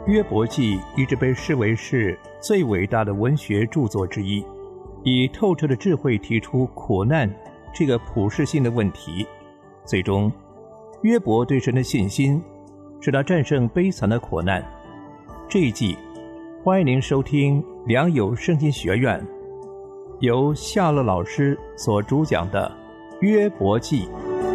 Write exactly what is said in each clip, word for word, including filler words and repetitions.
约伯记一直被视为是最伟大的文学著作之一，以透彻的智慧提出苦难这个普世性的问题。最终，约伯对神的信心使他战胜悲惨的苦难。这一季，欢迎您收听良友圣经学院由夏乐老师所主讲的约伯记。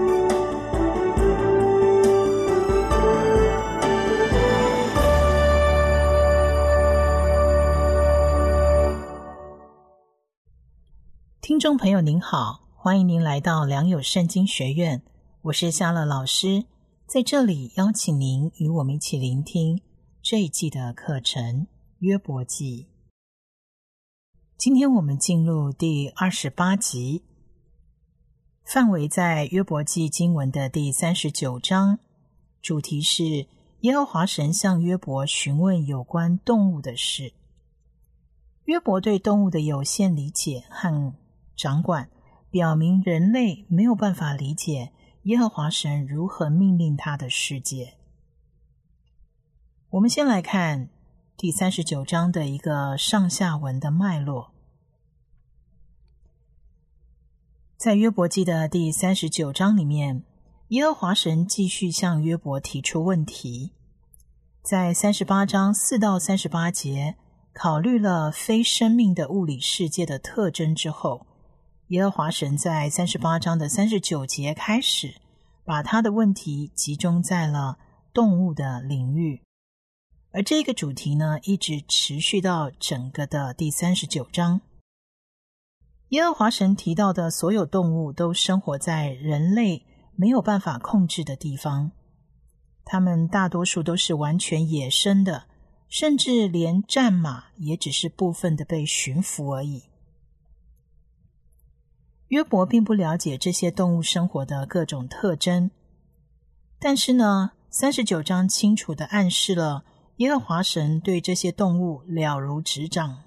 听众朋友您好，欢迎您来到良友圣经学院，我是夏乐老师，在这里邀请您与我们一起聆听这一季的课程约伯记。今天我们进入第二十八集，范围在约伯记经文的第三十九章，主题是耶和华神向约伯询问有关动物的事。约伯对动物的有限理解和掌管，表明人类没有办法理解耶和华神如何命令他的世界。我们先来看第三十九章的一个上下文的脉络。在约伯记的第三十九章里面，耶和华神继续向约伯提出问题。在三十八章四到三十八节考虑了非生命的物理世界的特征之后，耶和华神在三十八章的三十九节开始把他的问题集中在了动物的领域，而这个主题呢，一直持续到整个的第三十九章。耶和华神提到的所有动物都生活在人类没有办法控制的地方，它们大多数都是完全野生的，甚至连战马也只是部分的被驯服而已。约伯并不了解这些动物生活的各种特征，但是呢，三十九章清楚地暗示了耶和华神对这些动物了如指掌。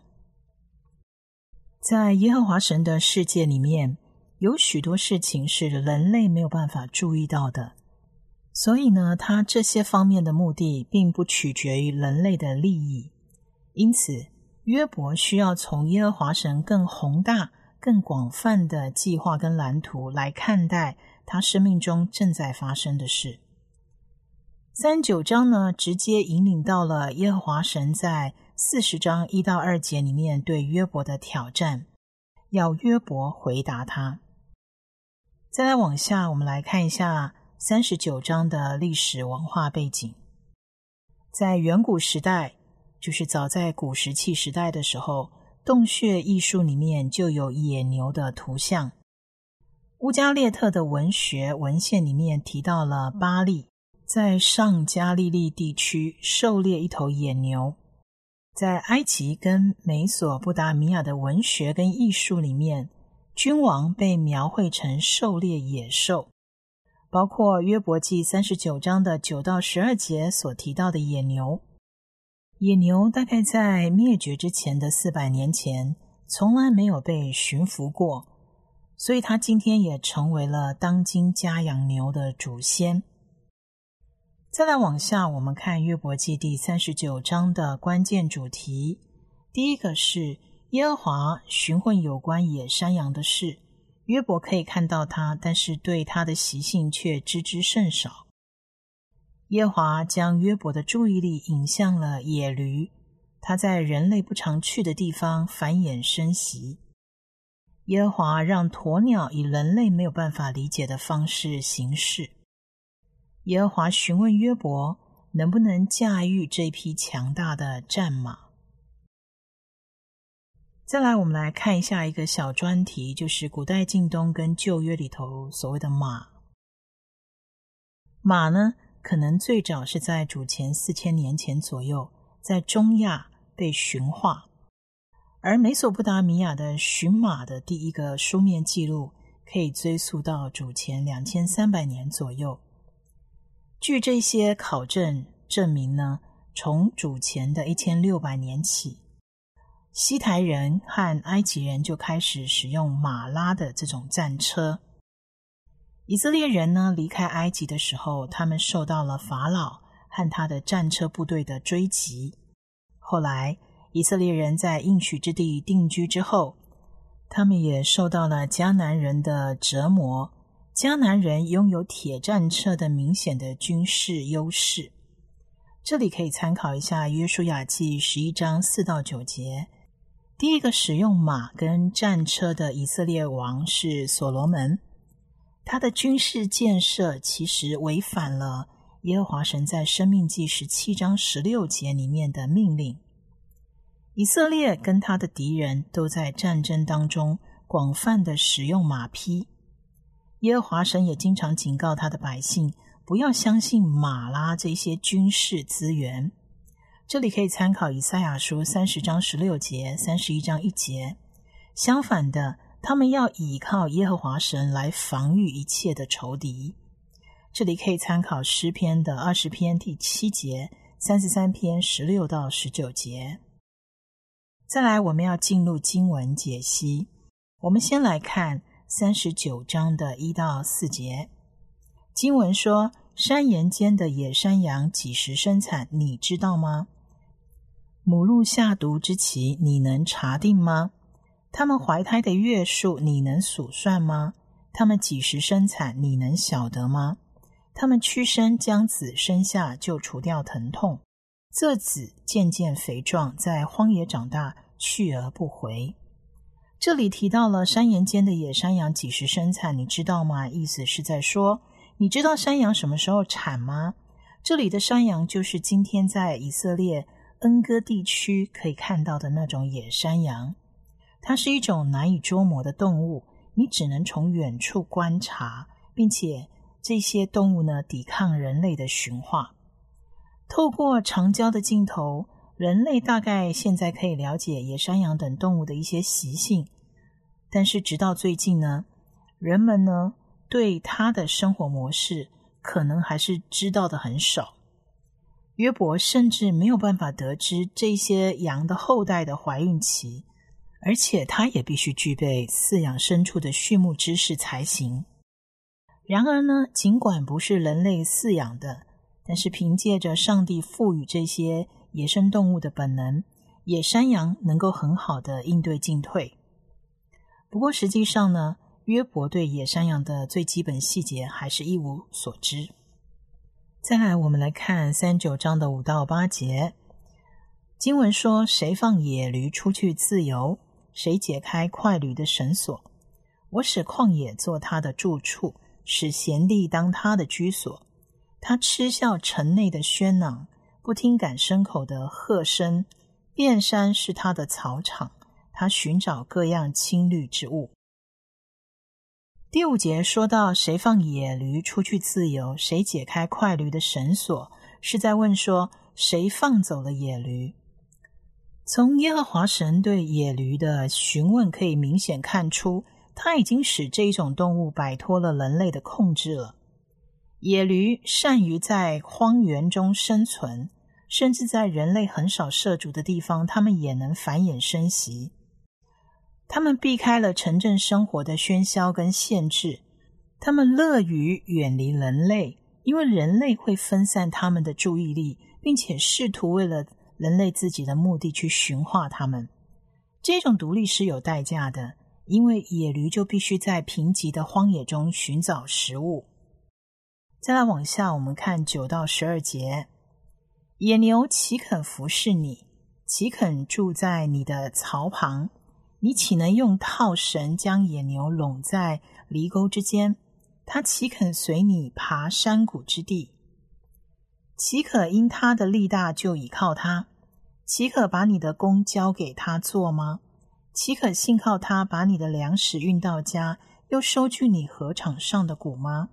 在耶和华神的世界里面，有许多事情是人类没有办法注意到的，所以呢，他这些方面的目的并不取决于人类的利益。因此，约伯需要从耶和华神更宏大更广泛的计划跟蓝图来看待他生命中正在发生的事。三十九章呢，直接引领到了耶和华神在四十章一到二节里面对约伯的挑战，要约伯回答他。再来往下，我们来看一下三十九章的历史文化背景。在远古时代，就是早在古石器时代的时候，洞穴艺术里面就有野牛的图像。乌加列特的文学文献里面提到了巴利在上加利利地区狩猎一头野牛。在埃及跟美索不达米亚的文学跟艺术里面，君王被描绘成狩猎野兽，包括约伯记三十九章的九到十二节所提到的野牛。野牛大概在灭绝之前的四百年前从来没有被驯服过，所以它今天也成为了当今家养牛的祖先。再来往下，我们看约伯记第三十九章的关键主题。第一个是耶和华询问有关野山羊的事，约伯可以看到它，但是对它的习性却知之甚少。耶和华将约伯的注意力引向了野驴，他在人类不常去的地方繁衍生息。耶和华让鸵鸟以人类没有办法理解的方式行事。耶和华询问约伯能不能驾驭这匹强大的战马。再来，我们来看一下一个小专题，就是古代近东跟旧约里头所谓的马。马呢，可能最早是在主前四千年前左右，在中亚被驯化，而美索不达米亚的驯马的第一个书面记录可以追溯到主前两千三百年左右。据这些考证证明呢，从主前的一千六百年起，西台人和埃及人就开始使用马拉的这种战车。以色列人呢离开埃及的时候，他们受到了法老和他的战车部队的追击。后来以色列人在应许之地定居之后，他们也受到了迦南人的折磨。迦南人拥有铁战车的明显的军事优势。这里可以参考一下约书亚记十一章四到九节。第一个使用马跟战车的以色列王是所罗门，他的军事建设其实违反了耶和华神在申命记十七章十六节里面的命令。以色列跟他的敌人都在战争当中广泛的使用马匹，耶和华神也经常警告他的百姓不要相信马拉这些军事资源。这里可以参考以赛亚书三十章十六节、三十一章一节。相反的，他们要倚靠耶和华神来防御一切的仇敌。这里可以参考诗篇的二十篇第七节、三十三篇十六到十九节。再来，我们要进入经文解析。我们先来看三十九章的一到四节。经文说，山岩间的野山羊几时生产，你知道吗？母鹿下犊之期，你能查定吗？他们怀胎的月数，你能数算吗？他们几时生产，你能晓得吗？他们屈身将子生下，就除掉疼痛。这子渐渐肥壮，在荒野长大，去而不回。这里提到了山岩间的野山羊几时生产，你知道吗？意思是在说，你知道山羊什么时候产吗？这里的山羊就是今天在以色列恩戈地区可以看到的那种野山羊。它是一种难以捉摸的动物，你只能从远处观察，并且这些动物呢，抵抗人类的驯化。透过长焦的镜头，人类大概现在可以了解野山羊等动物的一些习性，但是直到最近呢，人们呢对它的生活模式可能还是知道的很少。约伯甚至没有办法得知这些羊的后代的怀孕期，而且他也必须具备饲养牲畜的畜牧知识才行。然而呢，尽管不是人类饲养的，但是凭借着上帝赋予这些野生动物的本能，野山羊能够很好的应对进退。不过实际上呢，约伯对野山羊的最基本细节还是一无所知。再来，我们来看三十九章的五到八节。经文说，谁放野驴出去自由？谁解开快驴的绳索？我使旷野做他的住处，使闲地当他的居所。他嗤笑城内的喧嚷，不听赶牲口的喝声。遍山是他的草场，他寻找各样青绿之物。第五节说到，谁放野驴出去自由？谁解开快驴的绳索？是在问说，谁放走了野驴？从耶和华神对野驴的询问可以明显看出，他已经使这一种动物摆脱了人类的控制了。野驴善于在荒原中生存，甚至在人类很少涉足的地方，它们也能繁衍生息。它们避开了城镇生活的喧嚣跟限制，它们乐于远离人类，因为人类会分散它们的注意力，并且试图为了人类自己的目的去驯化它们。这种独立是有代价的，因为野驴就必须在贫瘠的荒野中寻找食物。再来往下，我们看九到十二节。野牛岂肯服侍你？岂肯住在你的槽旁？你岂能用套绳将野牛拢在犁沟之间？它岂肯随你爬山谷之地？岂可因他的力大就倚靠他？岂可把你的工交给他做吗？岂可信靠他把你的粮食运到家，又收据你禾场上的谷吗？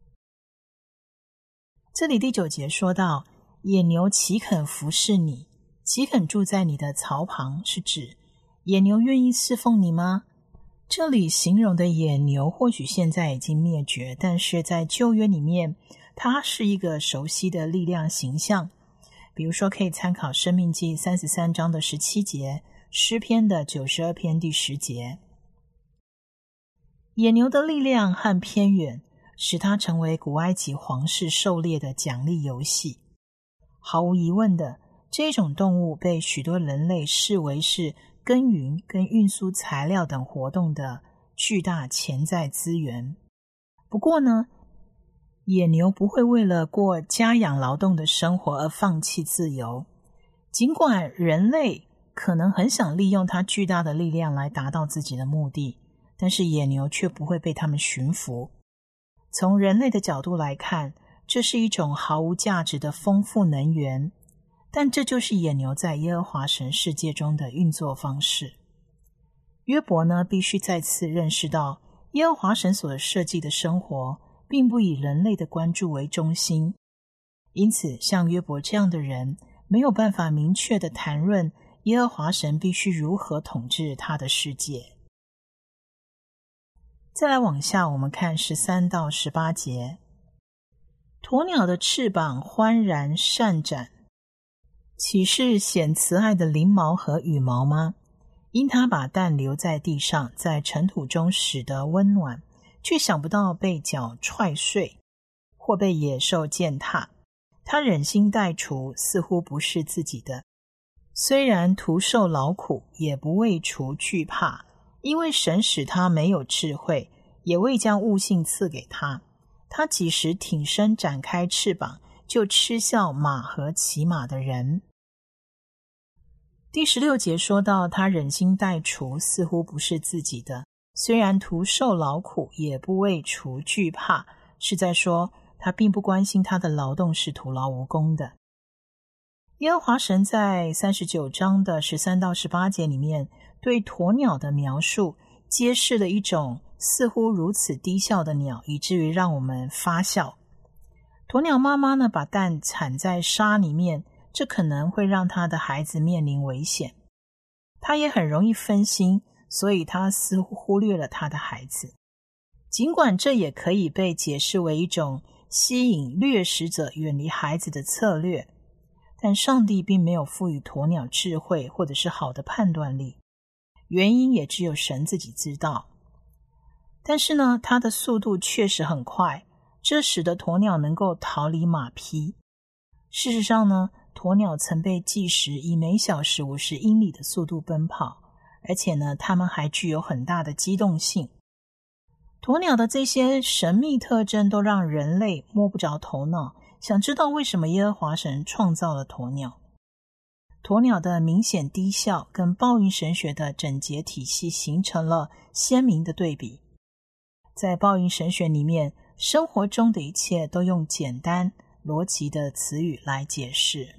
这里第九节说到，野牛岂肯服侍你？岂肯住在你的槽旁？是指野牛愿意侍奉你吗？这里形容的野牛或许现在已经灭绝，但是在旧约里面，它是一个熟悉的力量形象。比如说可以参考申命记三十三章的十七节，诗篇的九十二篇第十节。野牛的力量和偏远使它成为古埃及皇室狩猎的奖励游戏。 毫无疑问的，这种动物被许多人类视为是耕耘跟运输材料等活动的巨大潜在资源。不过呢，野牛不会为了过家养劳动的生活而放弃自由。尽管人类可能很想利用它巨大的力量来达到自己的目的，但是野牛却不会被他们驯服。从人类的角度来看，这是一种毫无价值的丰富能源，但这就是野牛在耶和华神世界中的运作方式。约伯呢，必须再次认识到，耶和华神所设计的生活并不以人类的关注为中心，因此像约伯这样的人没有办法明确地谈论耶和华神必须如何统治他的世界。再来往下，我们看十三到十八节。鸵鸟的翅膀欢然扇展，岂是显慈爱的翎毛和羽毛吗？因它把蛋留在地上，在尘土中使得温暖，却想不到被脚踹碎，或被野兽践踏。他忍心待除，似乎不是自己的。虽然徒受劳苦，也不为除惧怕，因为神使他没有智慧，也未将悟性赐给他。他几时挺身展开翅膀，就嗤笑马和骑马的人。第十六节说到，他忍心待除，似乎不是自己的。虽然徒受劳苦，也不为除惧怕，是在说他并不关心他的劳动是徒劳无功的。耶和华神在三十九章的十三到十八节里面对鸵鸟的描述，揭示了一种似乎如此低效的鸟，以至于让我们发笑。鸵鸟妈妈呢，把蛋产在沙里面，这可能会让她的孩子面临危险。她也很容易分心，所以她似乎忽略了她的孩子。尽管这也可以被解释为一种吸引掠食者远离孩子的策略，但上帝并没有赋予鸵鸟智慧或者是好的判断力，原因也只有神自己知道。但是呢，它的速度确实很快，这使得鸵鸟能够逃离马匹。事实上呢，鸵鸟曾被计时以每小时五十英里的速度奔跑，而且呢，它们还具有很大的机动性。鸵鸟的这些神秘特征都让人类摸不着头脑，想知道为什么耶和华神创造了鸵鸟。鸵鸟的明显低效跟报应神学的整洁体系形成了鲜明的对比。在报应神学里面，生活中的一切都用简单逻辑的词语来解释。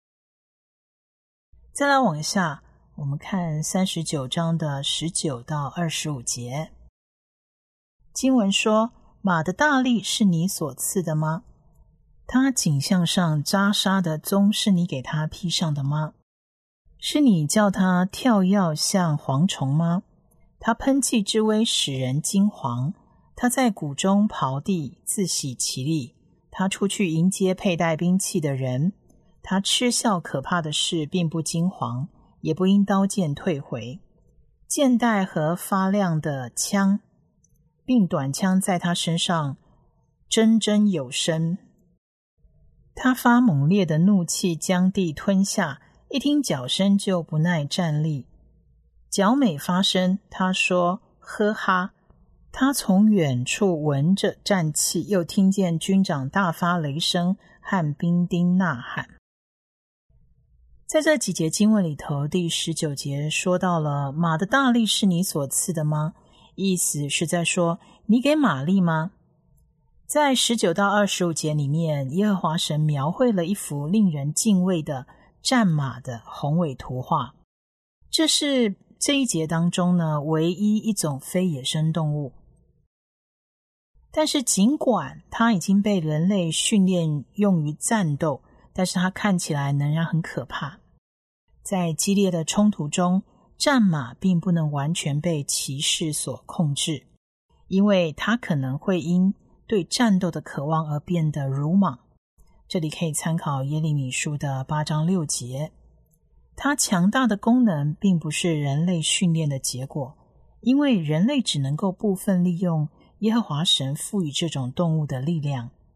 再来往下，我们看三十九章的十九到二十五节。经文说，马的大力是你所赐的吗？它颈项上扎沙的鬃是你给它披上的吗？是你叫它跳跃像蝗虫吗？它喷气之威使人惊惶，他在谷中刨地，自喜其力。他出去迎接佩戴兵器的人，他嗤笑可怕的事，并不惊惶，也不因刀剑退回。箭袋和发亮的枪，并短枪在他身上铮铮有声。他发猛烈的怒气，将地吞下，一听脚声就不耐站立。脚每发声，他说呵哈。他从远处闻着战气，又听见军长大发雷声和兵丁呐喊。在这几节经文里头，第十九节说到了马的大力是你所赐的吗？意思是在说你给马力吗？在十九到二十五节里面，耶和华神描绘了一幅令人敬畏的战马的宏伟图画。这是这一节当中呢，唯一一种非野生动物。但是尽管它已经被人类训练用于战斗，但是它看起来仍然很可怕。在激烈的冲突中，战马并不能完全被骑士所控制，因为它可能会因对战斗的渴望而变得鲁莽。这里可以参考耶利米书的八章六节。它强大的功能并不是人类训练的结果，因为人类只能够部分利用耶和华神赋予这种动物的力量。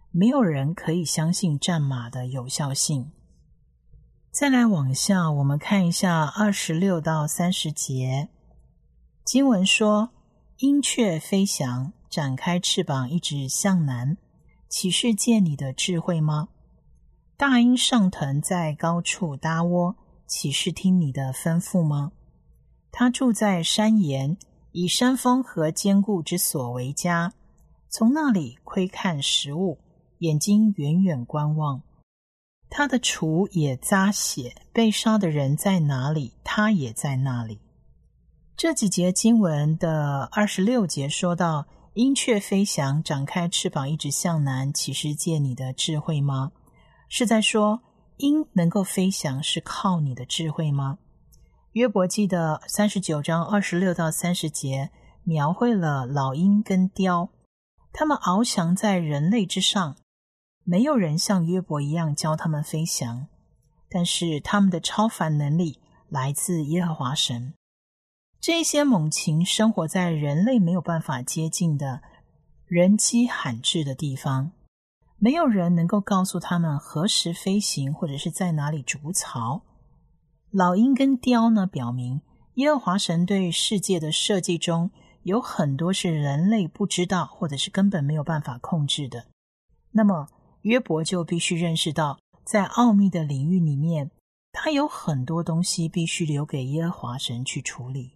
没有人可以相信战马的有效性。再来往下，我们看一下二十六到三十节。经文说，鹰雀飞翔，展开翅膀一直向南，岂是借你的智慧吗？大鹰上腾在高处搭窝，岂是听你的吩咐吗？他住在山岩，以山峰和坚固之所为家，从那里窥看食物，眼睛远远观望。他的雏也咂血，被杀的人在哪里，他也在那里。这几节经文的二十六节说到，鹰雀飞翔，展开翅膀一直向南，岂是借你的智慧吗？是在说鹰能够飞翔是靠你的智慧吗？约伯记的三十九章二十六到三十节描绘了老鹰跟雕，他们翱翔在人类之上，没有人像约伯一样教他们飞翔，但是他们的超凡能力来自耶和华神。这些猛禽生活在人类没有办法接近的人迹罕至的地方，没有人能够告诉他们何时飞行或者是在哪里筑巢。老鹰跟雕呢，表明耶和华神对世界的设计中有很多是人类不知道或者是根本没有办法控制的。那么约伯就必须认识到，在奥秘的领域里面，他有很多东西必须留给耶和华神去处理。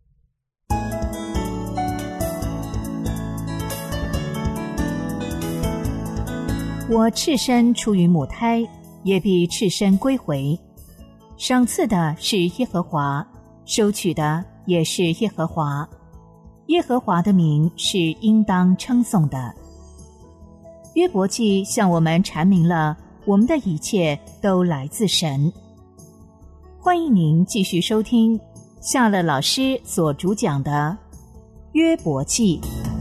我赤身出于母胎，也必赤身归回。赏赐的是耶和华，收取的也是耶和华。耶和华的名是应当称颂的。约伯记向我们阐明了我们的一切都来自神。欢迎您继续收听夏乐老师所主讲的约伯记。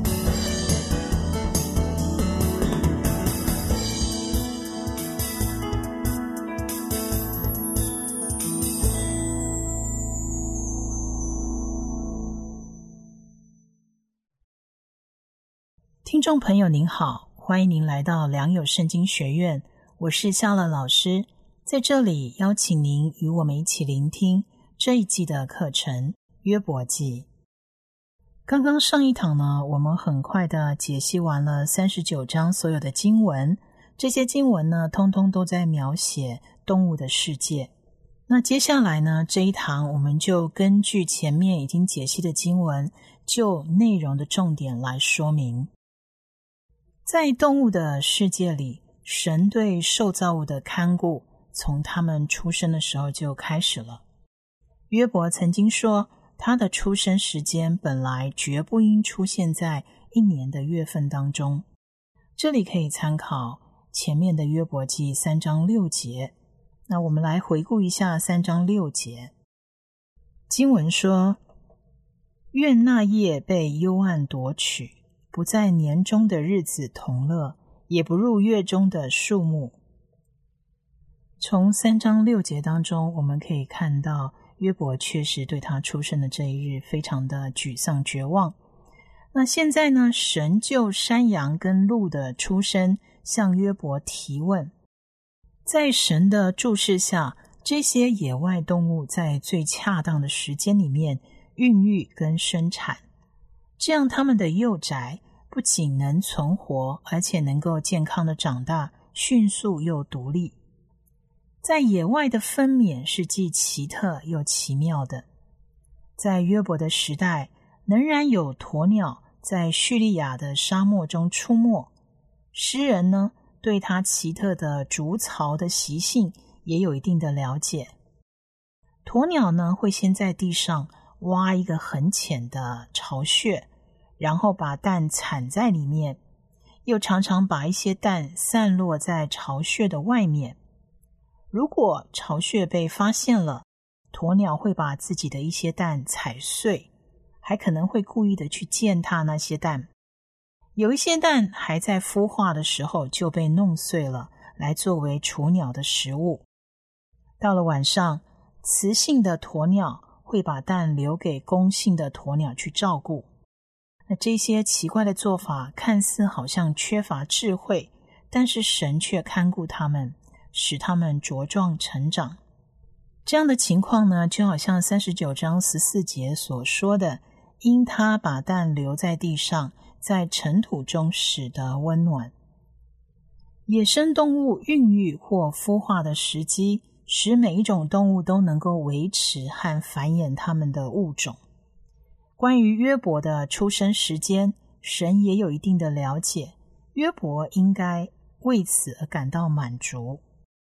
听众朋友您好，欢迎您来到良友圣经学院，我是夏乐老师，在这里邀请您与我们一起聆听这一季的课程约伯记。刚刚上一堂呢，我们很快的解析完了三十九章所有的经文，这些经文呢通通都在描写动物的世界。那接下来呢，这一堂我们就根据前面已经解析的经文，就内容的重点来说明。在动物的世界里，神对受造物的看顾从他们出生的时候就开始了。约伯曾经说，他的出生时间本来绝不应出现在一年的月份当中。这里可以参考前面的约伯记三章六节。那我们来回顾一下三章六节。经文说，愿那夜被幽暗夺取，不在年中的日子同乐，也不入月中的数目。从三章六节当中，我们可以看到约伯确实对他出生的这一日非常的沮丧绝望。那现在呢，神就山羊跟鹿的出生向约伯提问。在神的注视下，这些野外动物在最恰当的时间里面孕育跟生产，这样他们的幼崽不仅能存活，而且能够健康的长大，迅速又独立。在野外的分娩是既奇特又奇妙的。在约伯的时代，仍然有鸵鸟在叙利亚的沙漠中出没。诗人呢，对它奇特的筑巢的习性也有一定的了解。鸵鸟呢，会先在地上挖一个很浅的巢穴，然后把蛋产在里面，又常常把一些蛋散落在巢穴的外面。如果巢穴被发现了，鸵鸟会把自己的一些蛋踩碎，还可能会故意的去践踏那些蛋。有一些蛋还在孵化的时候就被弄碎了，来作为雏鸟的食物。到了晚上，雌性的鸵鸟会把蛋留给公性的鸵鸟去照顾。那这些奇怪的做法看似好像缺乏智慧， 但是神却看顾他们，使他们茁壮成长。这样的情况呢，就好像三十九章十四节所说的，因他把蛋留在地上，在尘土中使得温暖。野生动物孕育或孵化的时机，使每一种动物都能够维持和繁衍它们的物种。关于约伯的出生时间，神也有一定的了解，约伯应该为此而感到满足。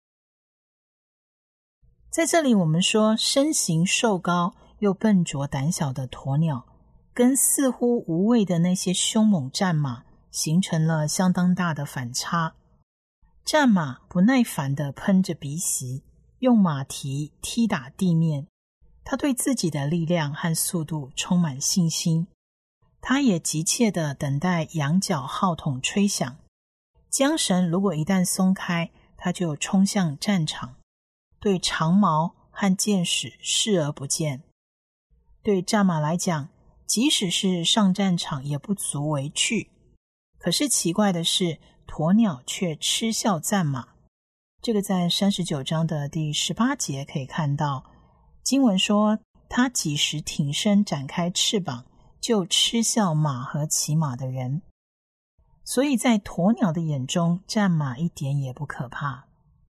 在这里我们说，身形瘦高又笨拙胆小的鸵鸟，跟似乎无畏的那些凶猛战马形成了相当大的反差。战马不耐烦地喷着鼻息，用马蹄踢打地面，他对自己的力量和速度充满信心。他也急切地等待羊角号筒吹响，缰绳如果一旦松开，他就冲向战场，对长矛和箭矢视而不见。对战马来讲，即使是上战场也不足为惧。可是奇怪的是，鸵鸟却嗤笑战马。这个在三十九章的第十八节可以看到，经文说，他几时挺身展开翅膀，就嗤笑马和骑马的人。所以在鸵鸟的眼中，战马一点也不可怕。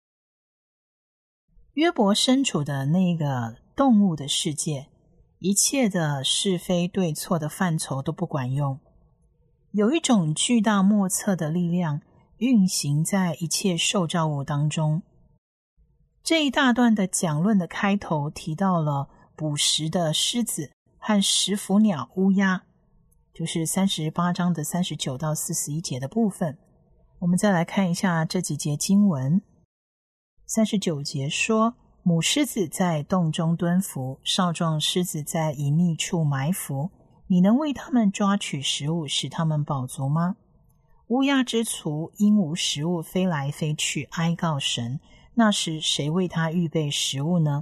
约伯身处的那个动物的世界，一切的是非对错的范畴都不管用。有一种巨大莫测的力量运行在一切受造物当中。这一大段的讲论的开头提到了捕食的狮子和食腐鸟乌鸦，就是三十八章的三十九到四十一节的部分。我们再来看一下这几节经文。三十九节说，母狮子在洞中蹲伏，少壮狮子在隐秘处埋伏，你能为他们抓取食物，使他们饱足吗？乌鸦之雏因无食物飞来飞去，哀告神，那时谁为他预备食物呢？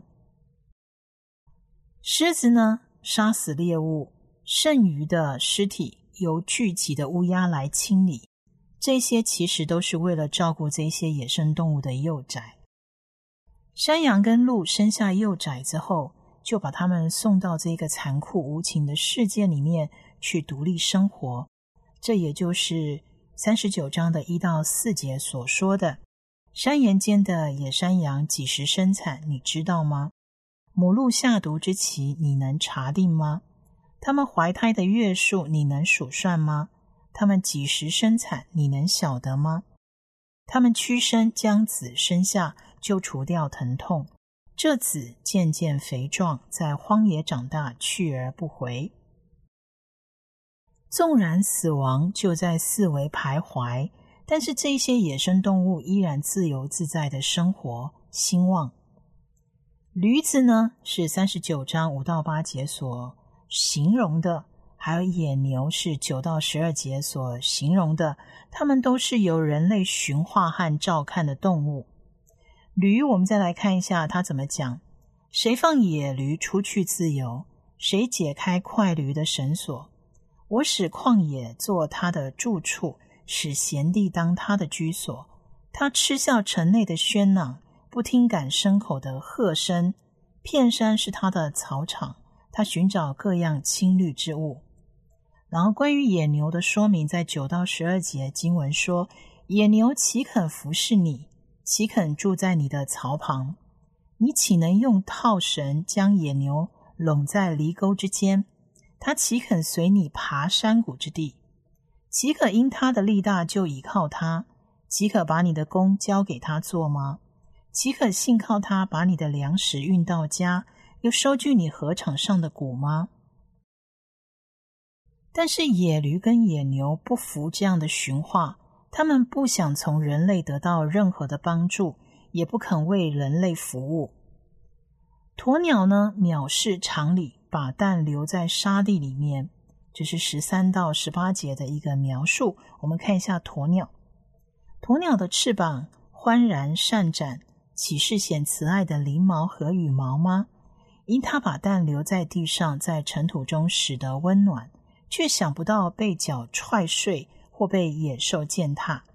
狮子呢，杀死猎物，剩余的尸体由聚集的乌鸦来清理，这些其实都是为了照顾这些野生动物的幼崽。山羊跟鹿生下幼崽之后，就把他们送到这个残酷无情的世界里面去独立生活。这也就是三十九章的一到四节所说的，山岩间的野山羊几时生产，你知道吗？母鹿下犊之期，你能查定吗？他们怀胎的月数，你能数算吗？他们几时生产，你能晓得吗？他们屈身将子生下，就除掉疼痛，这子渐渐肥壮，在荒野长大，去而不回。纵然死亡就在四围徘徊，但是这些野生动物依然自由自在的生活兴旺。驴子呢，是三十九章五到八节所形容的，还有野牛是九到十二节所形容的，它们都是由人类驯化和照看的动物。驴，我们再来看一下它怎么讲。谁放野驴出去自由？谁解开快驴的绳索？我使旷野做他的住处，使闲地当他的居所。他嗤笑城内的喧嚷，不听赶牲口的喝声。片山是他的草场，他寻找各样青绿之物。然后关于野牛的说明，在九到十二节经文说，野牛岂肯服侍你？岂肯住在你的槽旁？你岂能用套绳将野牛拢在犁沟之间？他岂肯随你爬山谷之地？岂可因他的力大就倚靠他？岂可把你的工交给他做吗？岂可信靠他把你的粮食运到家，又收据你禾场上的谷吗？但是野驴跟野牛不服这样的驯化，他们不想从人类得到任何的帮助，也不肯为人类服务。鸵鸟呢，藐视常理，把蛋留在沙地里面，这是十三到十八节的一个描述。我们看一下鸵鸟。鸵鸟的翅膀欢然善展，岂是显慈爱的翎毛和羽毛吗？因它把蛋留在地上，在尘土中使得温暖，却想不到被脚踹碎或被野兽践踏。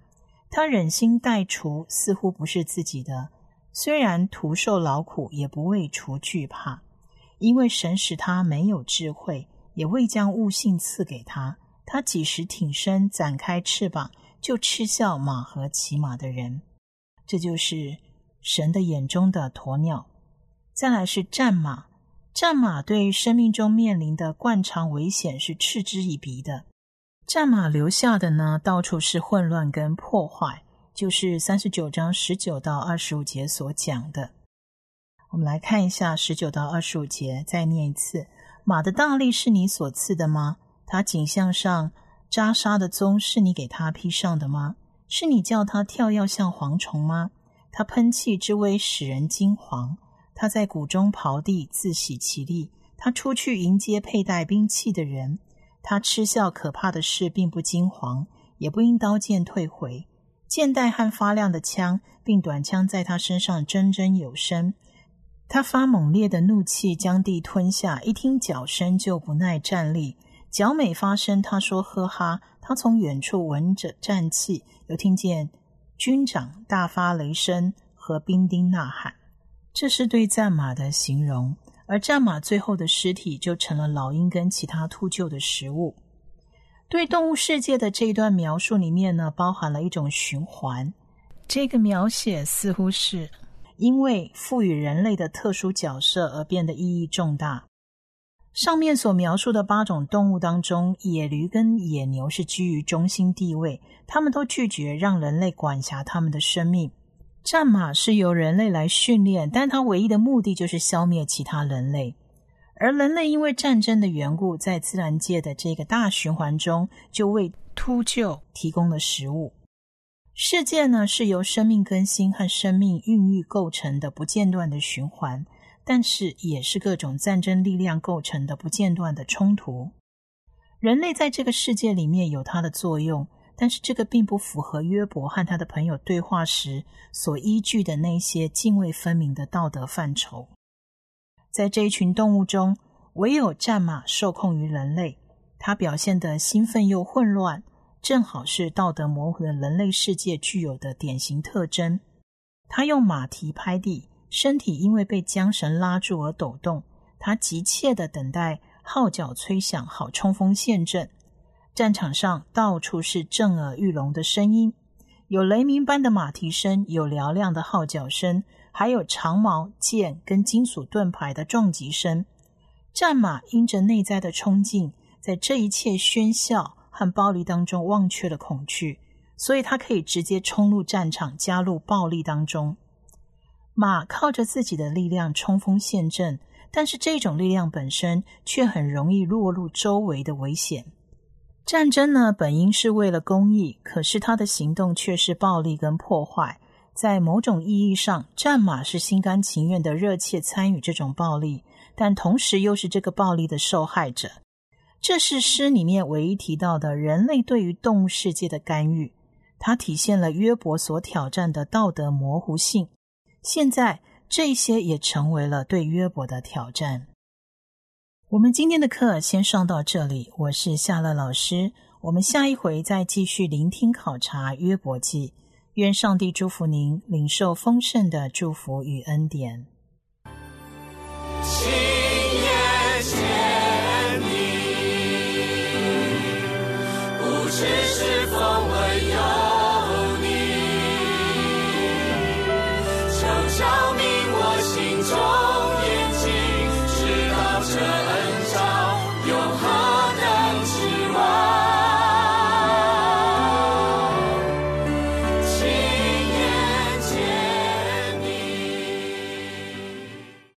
他忍心代除似乎不是自己的，虽然徒受劳苦，也不为除惧怕，因为神使他没有智慧，也未将悟性赐给他。他几时挺身展开翅膀，就嗤笑马和骑马的人。这就是神的眼中的鸵鸟。再来是战马，战马对生命中面临的惯常危险是嗤之以鼻的。战马留下的呢，到处是混乱跟破坏，就是三十九章十九到二十五节所讲的。我们来看一下十九到二十五节，再念一次。马的大力是你所赐的吗？它颈项上扎沙的鬃是你给它披上的吗？是你叫它跳跃像蝗虫吗？它喷气之威使人惊惶，它在谷中刨地，自喜其力。它出去迎接佩戴兵器的人，它嗤笑可怕的事，并不惊惶，也不因刀剑退回。箭袋和发亮的枪，并短枪在他身上铮铮有声。他发猛烈的怒气，将地吞下，一听脚声就不耐站立。脚每发声，他说呵哈。他从远处闻着战气，又听见军长大发雷声和兵丁呐喊。这是对战马的形容，而战马最后的尸体就成了老鹰跟其他秃鹫的食物。对动物世界的这一段描述里面呢，包含了一种循环。这个描写似乎是因为赋予人类的特殊角色而变得意义重大。上面所描述的八种动物当中，野驴跟野牛是居于中心地位，他们都拒绝让人类管辖他们的生命。战马是由人类来训练，但它唯一的目的就是消灭其他人类。而人类因为战争的缘故，在自然界的这个大循环中，就为秃鹫提供了食物。世界呢，是由生命更新和生命孕育构成的不间断的循环，但是也是各种战争力量构成的不间断的冲突。人类在这个世界里面有它的作用，但是这个并不符合约伯和他的朋友对话时所依据的那些泾渭分明的道德范畴。在这一群动物中，唯有战马受控于人类，它表现得兴奋又混乱，正好是道德模糊的人类世界具有的典型特征。它用马蹄拍地，身体因为被缰绳拉住而抖动，它急切地等待号角吹响，好冲锋陷阵。战场上到处是震耳欲聋的声音，有雷鸣般的马蹄声，有嘹亮的号角声，还有长矛、剑跟金属盾牌的撞击声。战马因着内在的冲劲，在这一切喧嚣和暴力当中忘却了恐惧，所以它可以直接冲入战场，加入暴力当中。马靠着自己的力量冲锋陷阵，但是这种力量本身却很容易落入周围的危险。战争呢，本应是为了公义，可是它的行动却是暴力跟破坏。在某种意义上，战马是心甘情愿的热切参与这种暴力，但同时又是这个暴力的受害者。这是诗里面唯一提到的人类对于动物世界的干预，它体现了约伯所挑战的道德模糊性。现在这些也成为了对约伯的挑战。我们今天的课先上到这里，我是夏乐老师，我们下一回再继续聆听考察约伯记。愿上帝祝福您，领受丰盛的祝福与恩典。